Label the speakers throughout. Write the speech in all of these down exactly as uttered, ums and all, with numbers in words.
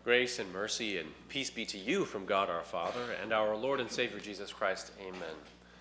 Speaker 1: Grace and mercy and peace be to you from God our Father and our Lord and Savior Jesus Christ. Amen.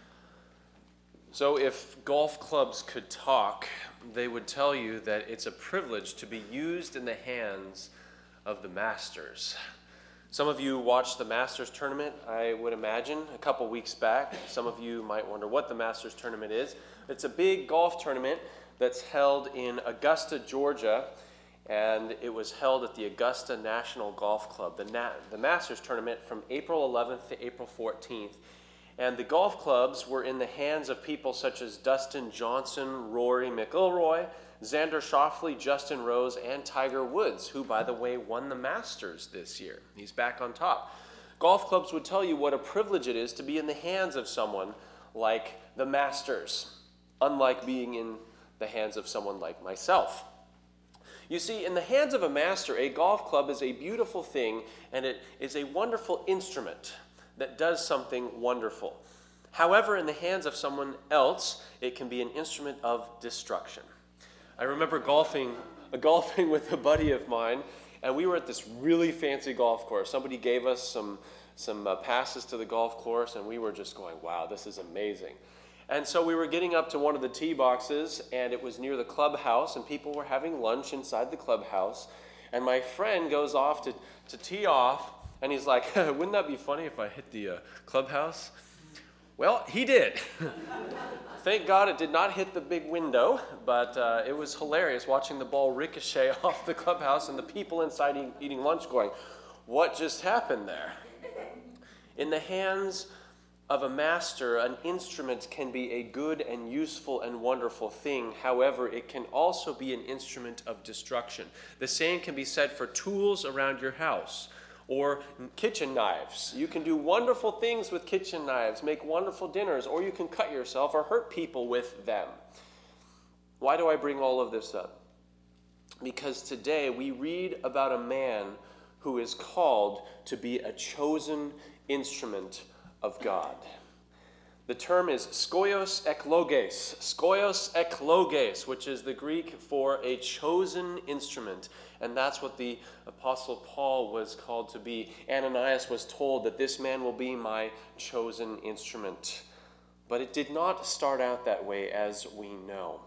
Speaker 1: So if golf clubs could talk, they would tell you that it's a privilege to be used in the hands of the Masters. Some of you watched the Masters tournament, I would imagine, a couple weeks back. Some of you might wonder what the Masters tournament is. It's a big golf tournament that's held in Augusta, Georgia, and it was held at the Augusta National Golf Club, the, Na- the Masters tournament from April eleventh to April fourteenth. And the golf clubs were in the hands of people such as Dustin Johnson, Rory McIlroy, Xander Schauffele, Justin Rose, and Tiger Woods, who, by the way, won the Masters this year. He's back on top. Golf clubs would tell you what a privilege it is to be in the hands of someone like the Masters, unlike being in the hands of someone like myself. You see, in the hands of a master, a golf club is a beautiful thing, and it is a wonderful instrument that does something wonderful. However, in the hands of someone else, it can be an instrument of destruction. I remember golfing, uh, golfing with a buddy of mine, and we were at this really fancy golf course. Somebody gave us some, some uh, passes to the golf course, and we were just going, wow, this is amazing. And so we were getting up to one of the tee boxes, and it was near the clubhouse, and people were having lunch inside the clubhouse. And my friend goes off to, to tee off, and he's like, wouldn't that be funny if I hit the uh, clubhouse? Well, he did. Thank God it did not hit the big window, but uh, it was hilarious watching the ball ricochet off the clubhouse and the people inside eating, eating lunch going, what just happened there? In the hands of a master, an instrument can be a good and useful and wonderful thing. However, it can also be an instrument of destruction. The same can be said for tools around your house or kitchen knives. You can do wonderful things with kitchen knives, make wonderful dinners, or you can cut yourself or hurt people with them. Why do I bring all of this up? Because today we read about a man who is called to be a chosen instrument of God. The term is skoios ekloges, skoios ekloges, which is the Greek for a chosen instrument. And that's what the Apostle Paul was called to be. Ananias was told that this man will be my chosen instrument. But it did not start out that way, as we know.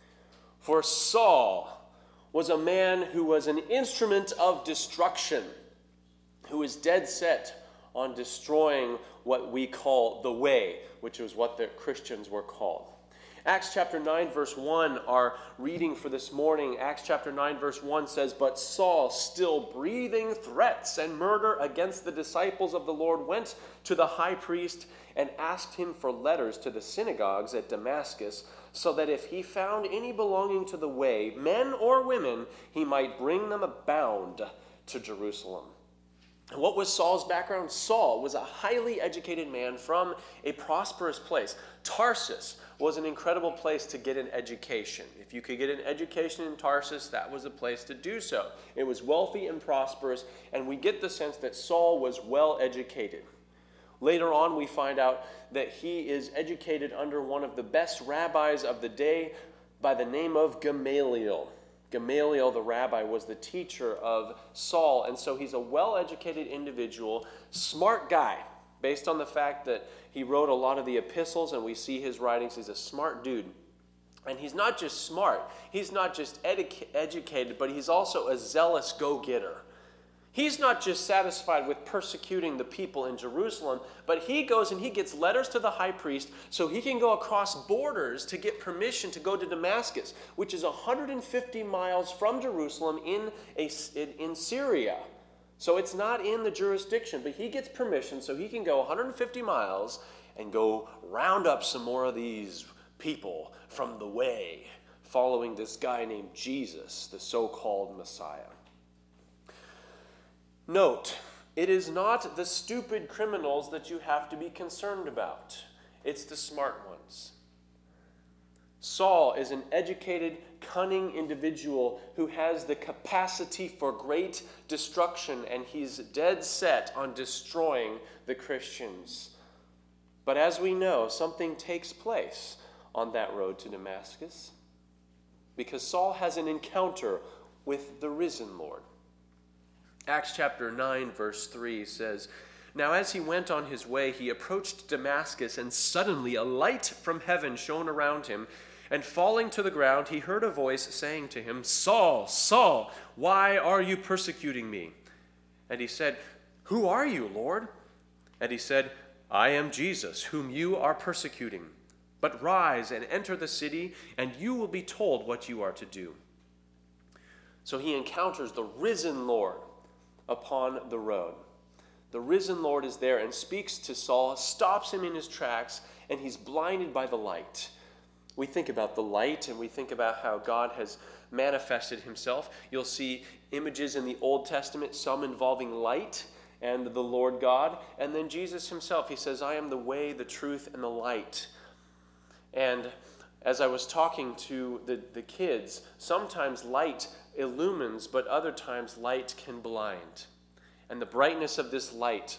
Speaker 1: For Saul was a man who was an instrument of destruction, who was dead set on destroying what we call the way, which was what the Christians were called. Acts chapter nine verse one, our reading for this morning, Acts chapter nine verse one says, "But Saul, still breathing threats and murder against the disciples of the Lord, went to the high priest and asked him for letters to the synagogues at Damascus, so that if he found any belonging to the way, men or women, he might bring them bound to Jerusalem." What was Saul's background? Saul was a highly educated man from a prosperous place. Tarsus was an incredible place to get an education. If you could get an education in Tarsus, that was a place to do so. It was wealthy and prosperous, and we get the sense that Saul was well educated. Later on, we find out that he is educated under one of the best rabbis of the day by the name of Gamaliel. Gamaliel, the rabbi, was the teacher of Saul, and so he's a well-educated individual, smart guy, based on the fact that he wrote a lot of the epistles, and we see his writings. He's a smart dude. And he's not just smart, he's not just edu- educated, but he's also a zealous go-getter. He's not just satisfied with persecuting the people in Jerusalem, but he goes and he gets letters to the high priest so he can go across borders to get permission to go to Damascus, which is one hundred fifty miles from Jerusalem in, a, in Syria. So it's not in the jurisdiction, but he gets permission so he can go one hundred fifty miles and go round up some more of these people from the way, following this guy named Jesus, the so-called Messiah. Note, it is not the stupid criminals that you have to be concerned about. It's the smart ones. Saul is an educated, cunning individual who has the capacity for great destruction, and he's dead set on destroying the Christians. But as we know, something takes place on that road to Damascus, because Saul has an encounter with the risen Lord. Acts chapter nine, verse three says, "Now as he went on his way, he approached Damascus, and suddenly a light from heaven shone around him. And falling to the ground, he heard a voice saying to him, 'Saul, Saul, why are you persecuting me?' And he said, 'Who are you, Lord?' And he said, 'I am Jesus, whom you are persecuting. But rise and enter the city, and you will be told what you are to do.'" So he encounters the risen Lord upon the road. The risen Lord is there and speaks to Saul, stops him in his tracks, and he's blinded by the light. We think about the light, and we think about how God has manifested himself. You'll see images in the Old Testament, some involving light and the Lord God. And then Jesus himself, he says, "I am the way, the truth, and the light." And as I was talking to the, the kids, sometimes light illumines, but other times light can blind. And the brightness of this light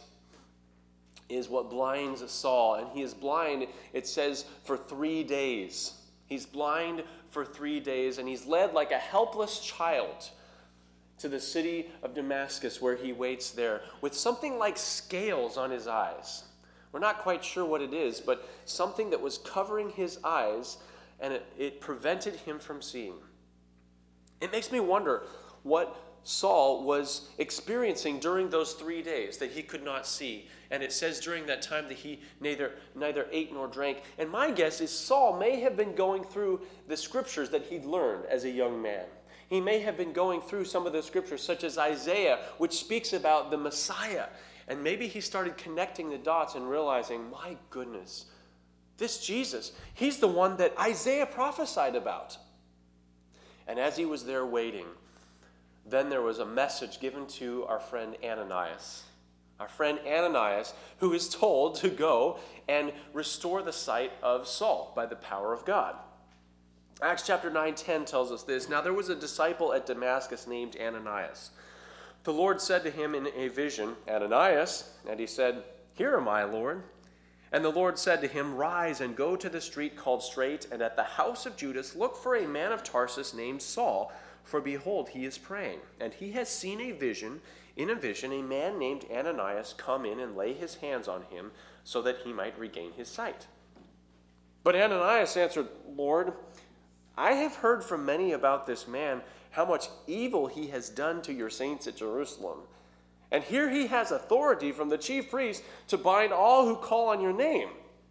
Speaker 1: is what blinds Saul. And he is blind, it says, for three days. He's blind for three days, and he's led like a helpless child to the city of Damascus, where he waits there with something like scales on his eyes. We're not quite sure what it is, but something that was covering his eyes, and it, it prevented him from seeing. It makes me wonder what Saul was experiencing during those three days that he could not see. And it says during that time that he neither, neither ate nor drank. And my guess is Saul may have been going through the scriptures that he'd learned as a young man. He may have been going through some of the scriptures, such as Isaiah, which speaks about the Messiah. And maybe he started connecting the dots and realizing, my goodness, this Jesus, he's the one that Isaiah prophesied about. And as he was there waiting, then there was a message given to our friend Ananias. Our friend Ananias, who is told to go and restore the sight of Saul by the power of God. Acts chapter nine ten tells us this. "Now there was a disciple at Damascus named Ananias. The Lord said to him in a vision, 'Ananias,' and he said, 'Here am I, Lord.' And the Lord said to him, 'Rise and go to the street called Straight, and at the house of Judas look for a man of Tarsus named Saul, for behold, he is praying. And he has seen a vision, in a vision, a man named Ananias come in and lay his hands on him, so that he might regain his sight.' But Ananias answered, 'Lord, I have heard from many about this man, how much evil he has done to your saints at Jerusalem. And here he has authority from the chief priest to bind all who call on your name.'"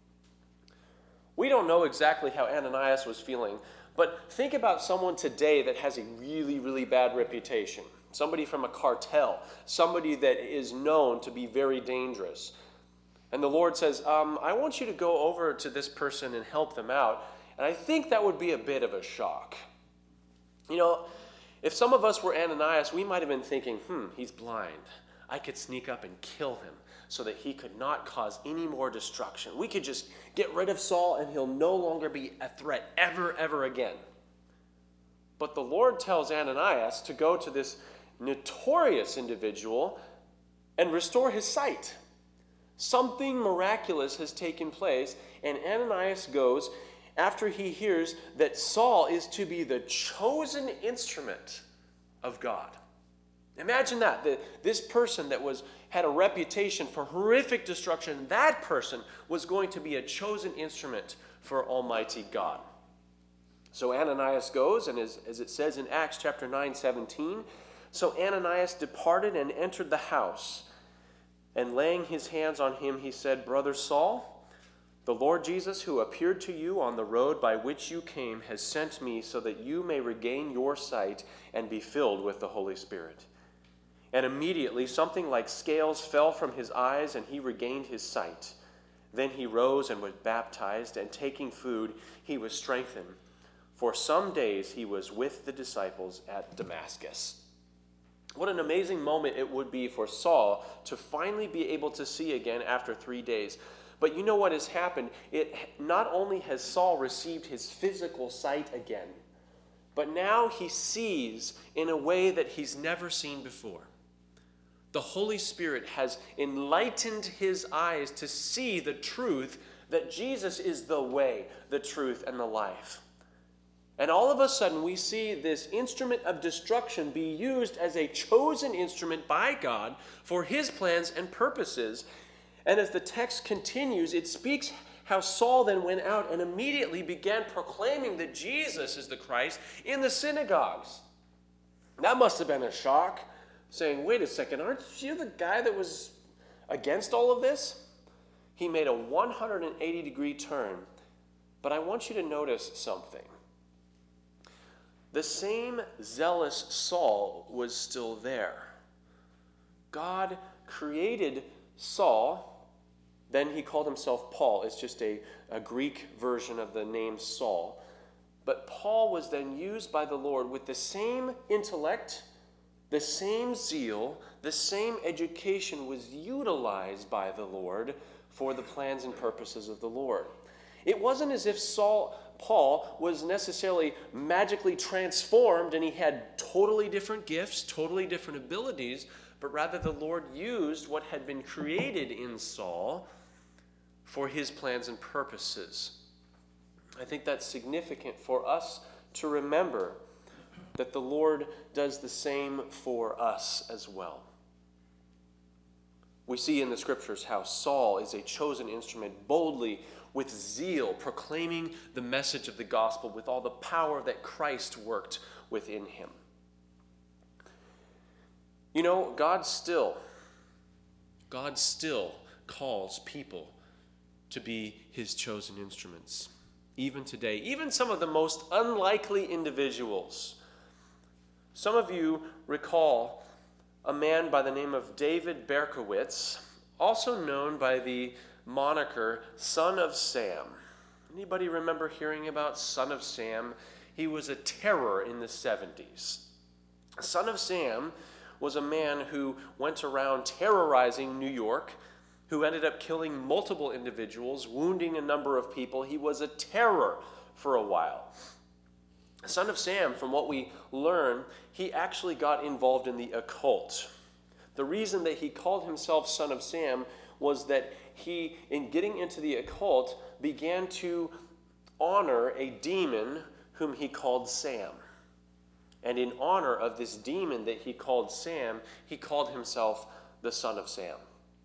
Speaker 1: We don't know exactly how Ananias was feeling, but think about someone today that has a really, really bad reputation. Somebody from a cartel, somebody that is known to be very dangerous. And the Lord says, um, I want you to go over to this person and help them out. And I think that would be a bit of a shock. You know, if some of us were Ananias, we might have been thinking, hmm, he's blind. I could sneak up and kill him so that he could not cause any more destruction. We could just get rid of Saul and he'll no longer be a threat ever, ever again. But the Lord tells Ananias to go to this notorious individual and restore his sight. Something miraculous has taken place, and Ananias goes after he hears that Saul is to be the chosen instrument of God. Imagine that, that this person that was had a reputation for horrific destruction, that person was going to be a chosen instrument for Almighty God. So Ananias goes, and as, as it says in Acts chapter nine seventeen, so Ananias departed and entered the house, and laying his hands on him, he said, "Brother Saul, the Lord Jesus, who appeared to you on the road by which you came, has sent me so that you may regain your sight and be filled with the Holy Spirit." And immediately something like scales fell from his eyes, and he regained his sight. Then he rose and was baptized, and taking food, he was strengthened. For some days he was with the disciples at Damascus. What an amazing moment it would be for Saul to finally be able to see again after three days. But you know what has happened? It not only has Saul received his physical sight again, but now he sees in a way that he's never seen before. The Holy Spirit has enlightened his eyes to see the truth that Jesus is the way, the truth, and the life. And all of a sudden, we see this instrument of destruction be used as a chosen instrument by God for his plans and purposes. And as the text continues, it speaks how Saul then went out and immediately began proclaiming that Jesus is the Christ in the synagogues. That must have been a shock, saying, wait a second, aren't you the guy that was against all of this? He made a one hundred eighty degree turn. But I want you to notice something. The same zealous Saul was still there. God created Saul, then he called himself Paul. It's just a, a Greek version of the name Saul. But Paul was then used by the Lord with the same intellect, the same zeal, the same education was utilized by the Lord for the plans and purposes of the Lord. It wasn't as if Saul, Paul was necessarily magically transformed and he had totally different gifts, totally different abilities, but rather the Lord used what had been created in Saul for his plans and purposes. I think that's significant for us to remember that the Lord does the same for us as well. We see in the scriptures how Saul is a chosen instrument, boldly, with zeal, proclaiming the message of the gospel with all the power that Christ worked within him. You know, God still, God still calls people to be his chosen instruments. Even today, even some of the most unlikely individuals. Some of you recall a man by the name of David Berkowitz, also known by the moniker Son of Sam. Anybody remember hearing about Son of Sam? He was a terror in the seventies. Son of Sam was a man who went around terrorizing New York, who ended up killing multiple individuals, wounding a number of people. He was a terror for a while. Son of Sam, from what we learn, he actually got involved in the occult. The reason that he called himself Son of Sam was that he, in getting into the occult, began to honor a demon whom he called Sam. And in honor of this demon that he called Sam, he called himself the Son of Sam.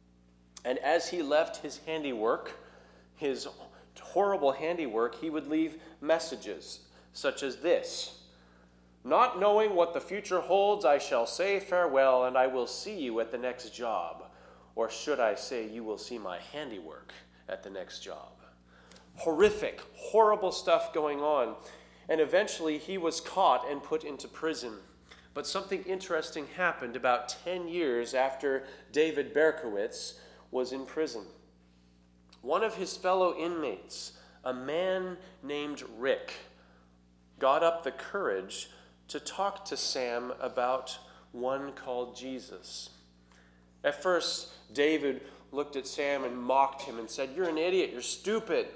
Speaker 1: And as he left his handiwork, his horrible handiwork, he would leave messages such as this: "Not knowing what the future holds, I shall say farewell, and I will see you at the next job. Or should I say, you will see my handiwork at the next job." Horrific, horrible stuff going on. And eventually he was caught and put into prison. But something interesting happened about ten years after David Berkowitz was in prison. One of his fellow inmates, a man named Rick, got up the courage to talk to Sam about one called Jesus. At first, David looked at Sam and mocked him and said, "You're an idiot, you're stupid."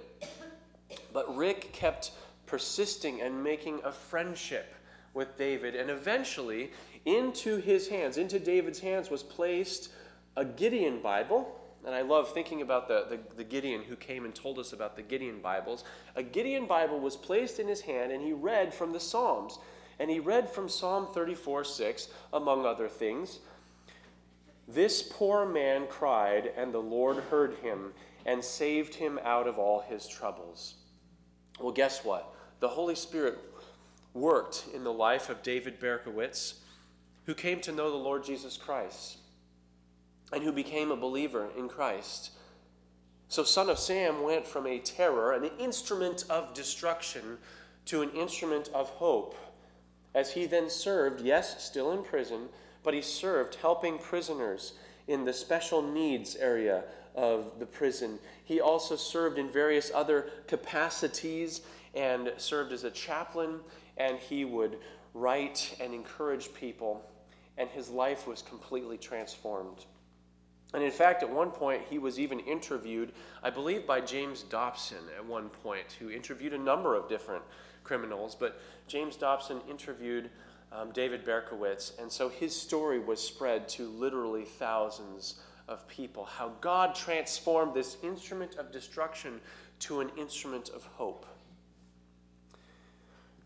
Speaker 1: But Rick kept persisting and making a friendship with David. And eventually, into his hands, into David's hands, was placed a Gideon Bible. And I love thinking about the, the, the Gideon who came and told us about the Gideon Bibles. A Gideon Bible was placed in his hand, and he read from the Psalms. And he read from Psalm thirty-four six, among other things. "This poor man cried, and the Lord heard him and saved him out of all his troubles." Well, guess what? The Holy Spirit worked in the life of David Berkowitz, who came to know the Lord Jesus Christ and who became a believer in Christ. So Son of Sam went from a terror, an instrument of destruction, to an instrument of hope, as he then served, yes, still in prison, but he served helping prisoners in the special needs area of the prison. He also served in various other capacities and served as a chaplain, and he would write and encourage people, and his life was completely transformed. And in fact, at one point, he was even interviewed, I believe by James Dobson at one point, who interviewed a number of different criminals, but James Dobson interviewed um, David Berkowitz, and so his story was spread to literally thousands of people, how God transformed this instrument of destruction to an instrument of hope.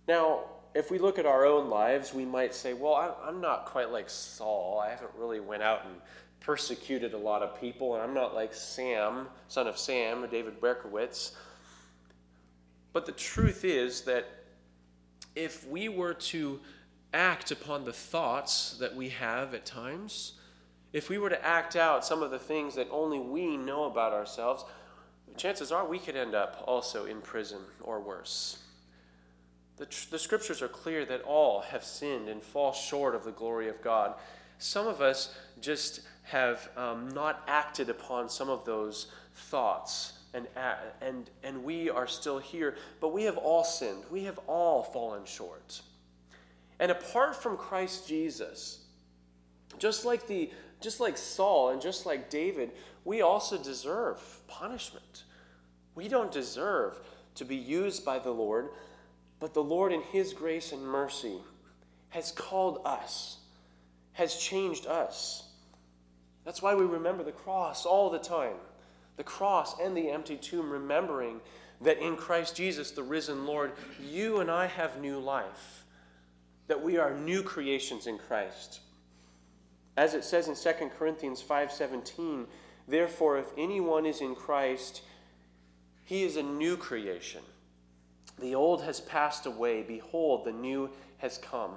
Speaker 1: Now, if we look at our own lives, we might say, well, I'm not quite like Saul. I haven't really went out and persecuted a lot of people, and I'm not like Sam, son of Sam, or David Berkowitz. But the truth is that if we were to act upon the thoughts that we have at times, if we were to act out some of the things that only we know about ourselves, chances are we could end up also in prison or worse. The, tr- the scriptures are clear that all have sinned and fall short of the glory of God. Some of us just have um, not acted upon some of those thoughts, and, and, and we are still here, but we have all sinned. We have all fallen short. And apart from Christ Jesus, just like, the, just like Saul and just like David, we also deserve punishment. We don't deserve to be used by the Lord, but the Lord in his grace and mercy has called us, has changed us. That's why we remember the cross all the time. The cross and the empty tomb, remembering that in Christ Jesus, the risen Lord, you and I have new life, that we are new creations in Christ. As it says in Second Corinthians five seventeen, therefore, if anyone is in Christ, he is a new creation. The old has passed away. Behold, the new has come.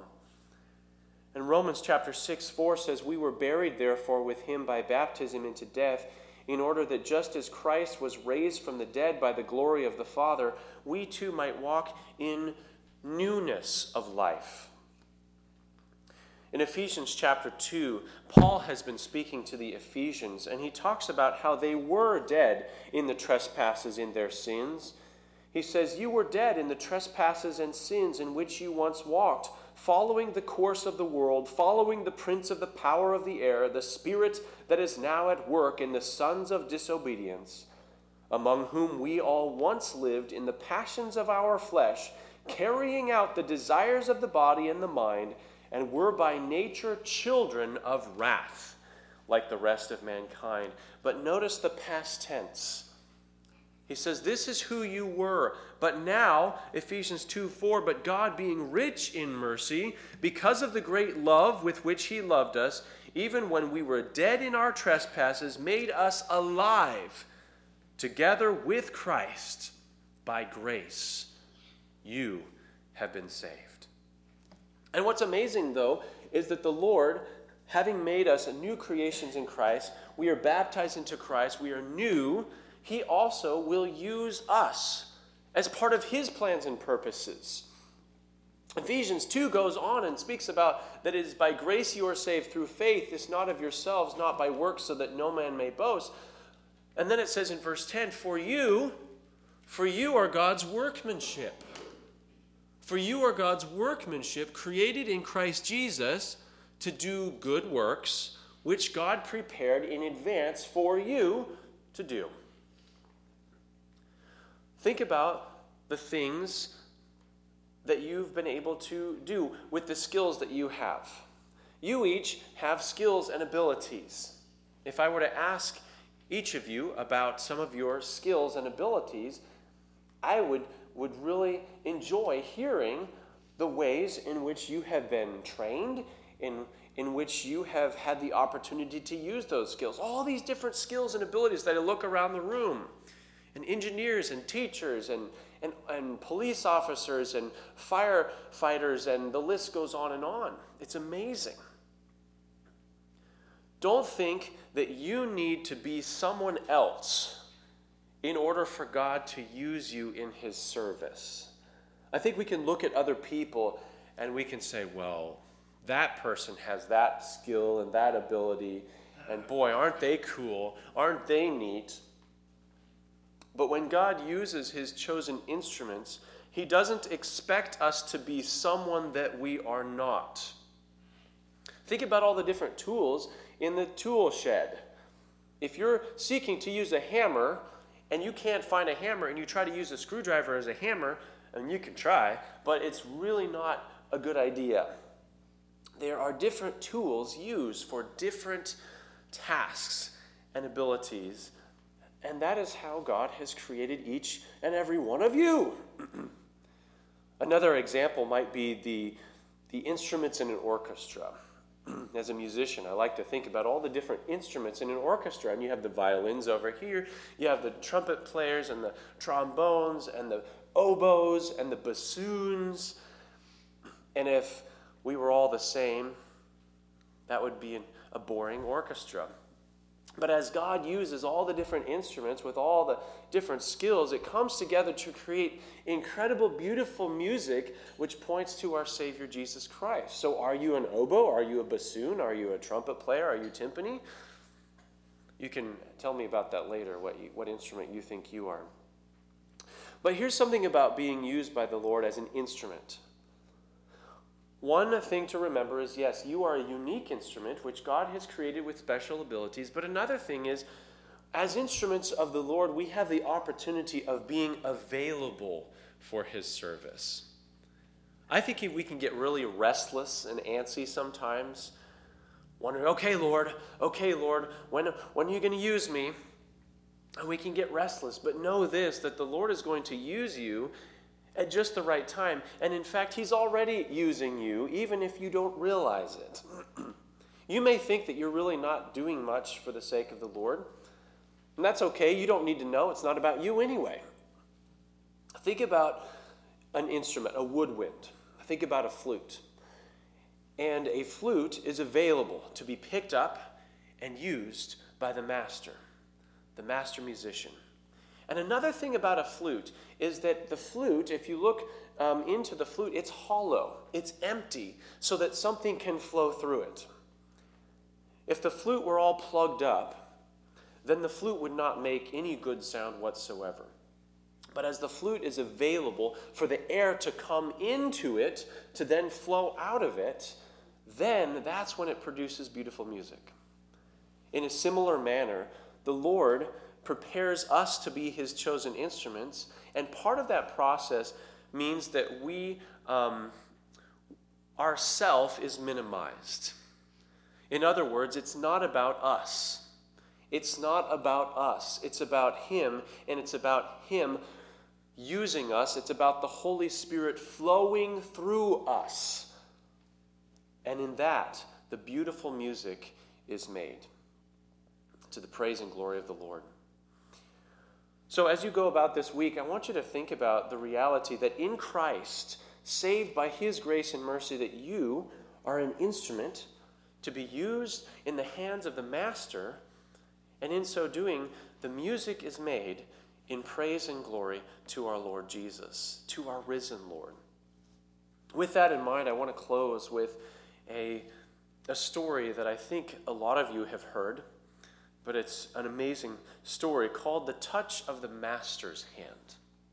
Speaker 1: And Romans chapter six four says, we were buried, therefore, with him by baptism into death, in order that just as Christ was raised from the dead by the glory of the Father, we too might walk in newness of life. In Ephesians chapter two, Paul has been speaking to the Ephesians, and he talks about how they were dead in the trespasses in their sins. He says, you were dead in the trespasses and sins in which you once walked, following the course of the world, following the prince of the power of the air, the spirit that is now at work in the sons of disobedience, among whom we all once lived in the passions of our flesh, carrying out the desires of the body and the mind, and were by nature children of wrath, like the rest of mankind. But notice the past tense. He says, this is who you were. But now, Ephesians two four, but God being rich in mercy, because of the great love with which he loved us, even when we were dead in our trespasses, made us alive together with Christ. By grace, you have been saved. And what's amazing, though, is that the Lord, having made us new creations in Christ, we are baptized into Christ, we are new. He also will use us as part of his plans and purposes. Ephesians two goes on and speaks about that it is by grace you are saved through faith. It's not of yourselves, not by works, so that no man may boast. And then it says in verse ten, for you, for you are God's workmanship. For you are God's workmanship, created in Christ Jesus to do good works, which God prepared in advance for you to do. Think about the things that you've been able to do with the skills that you have. You each have skills and abilities. If I were to ask each of you about some of your skills and abilities, I would, would really enjoy hearing the ways in which you have been trained, in, in which you have had the opportunity to use those skills. All these different skills and abilities that I look around the room. And engineers and teachers and, and, and police officers and firefighters, and the list goes on and on. It's amazing. Don't think that you need to be someone else in order for God to use you in his service. I think we can look at other people and we can say, well, that person has that skill and that ability, and boy, aren't they cool, aren't they neat? But when God uses his chosen instruments, he doesn't expect us to be someone that we are not. Think about all the different tools in the tool shed. If you're seeking to use a hammer and you can't find a hammer and you try to use a screwdriver as a hammer, and you can try, but it's really not a good idea. There are different tools used for different tasks and abilities. And that is how God has created each and every one of you. Another example might be the, the instruments in an orchestra. As a musician, I like to think about all the different instruments in an orchestra. And you have the violins over here, you have the trumpet players and the trombones and the oboes and the bassoons. And if we were all the same, that would be an, a boring orchestra. But as God uses all the different instruments with all the different skills, it comes together to create incredible, beautiful music which points to our Savior Jesus Christ. So are you an oboe? Are you a bassoon? Are you a trumpet player? Are you timpani? You can tell me about that later, what, you, what instrument you think you are. But here's something about being used by the Lord as an instrument. One thing to remember is, yes, you are a unique instrument which God has created with special abilities. But another thing is, as instruments of the Lord, we have the opportunity of being available for his service. I think we can get really restless and antsy sometimes, wondering, okay, Lord, okay, Lord, when, when are you going to use me? And we can get restless. But know this, that the Lord is going to use you at just the right time. And in fact, he's already using you, even if you don't realize it. You may think that you're really not doing much for the sake of the Lord. And that's okay. You don't need to know. It's not about you anyway. Think about an instrument, a woodwind. Think about a flute. And a flute is available to be picked up and used by the master, the master musician. And another thing about a flute is that the flute, if you look um, into the flute, it's hollow, it's empty, so that something can flow through it. If the flute were all plugged up, then the flute would not make any good sound whatsoever. But as the flute is available for the air to come into it, to then flow out of it, then that's when it produces beautiful music. In a similar manner, the Lord prepares us to be his chosen instruments, and part of that process means that we, um, our self is minimized. In other words, it's not about us. It's not about us. It's about him, and it's about him using us. It's about the Holy Spirit flowing through us. And in that, the beautiful music is made to the praise and glory of the Lord. So as you go about this week, I want you to think about the reality that in Christ, saved by his grace and mercy, that you are an instrument to be used in the hands of the Master, and in so doing, the music is made in praise and glory to our Lord Jesus, to our risen Lord. With that in mind, I want to close with a, a story that I think a lot of you have heard, but it's an amazing story called The Touch of the Master's Hand.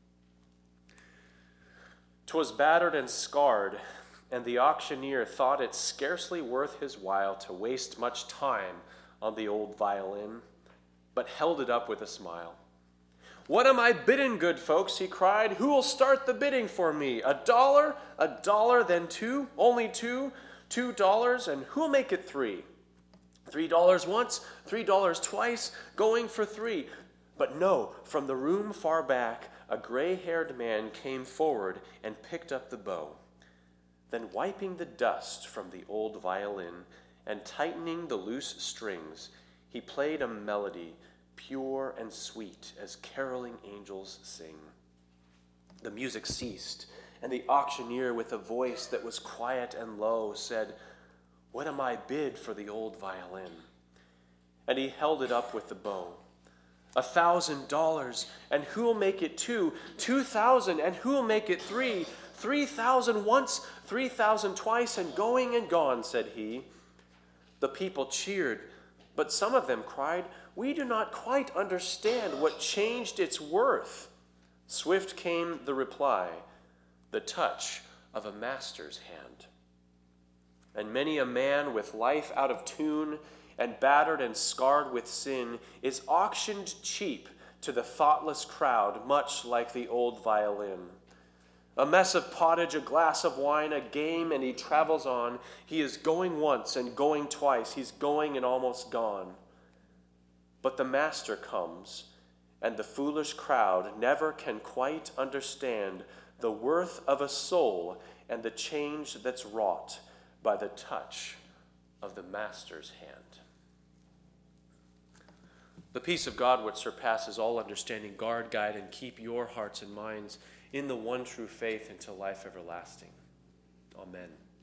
Speaker 1: 'Twas battered and scarred, and the auctioneer thought it scarcely worth his while to waste much time on the old violin, but held it up with a smile. "What am I bidding, good folks?" he cried. "Who'll start the bidding for me? A dollar, a dollar, then two, only two, two dollars, and who'll make it three? Three dollars once, three dollars twice, going for three." But no, from the room far back, a gray-haired man came forward and picked up the bow. Then wiping the dust from the old violin and tightening the loose strings, he played a melody pure and sweet as caroling angels sing. The music ceased, and the auctioneer, with a voice that was quiet and low, said, "What am I bid for the old violin?" And he held it up with the bow. "A thousand dollars, and who'll make it two? Two thousand, and who'll make it three? Three thousand once, three thousand twice, and going and gone," said he. The people cheered, but some of them cried, "We do not quite understand what changed its worth." Swift came the reply, "The touch of a master's hand." And many a man with life out of tune and battered and scarred with sin is auctioned cheap to the thoughtless crowd, much like the old violin. A mess of pottage, a glass of wine, a game, and he travels on. He is going once and going twice. He's going and almost gone. But the master comes, and the foolish crowd never can quite understand the worth of a soul and the change that's wrought by the touch of the Master's hand. The peace of God, which surpasses all understanding, guard, guide, and keep your hearts and minds in the one true faith until life everlasting. Amen.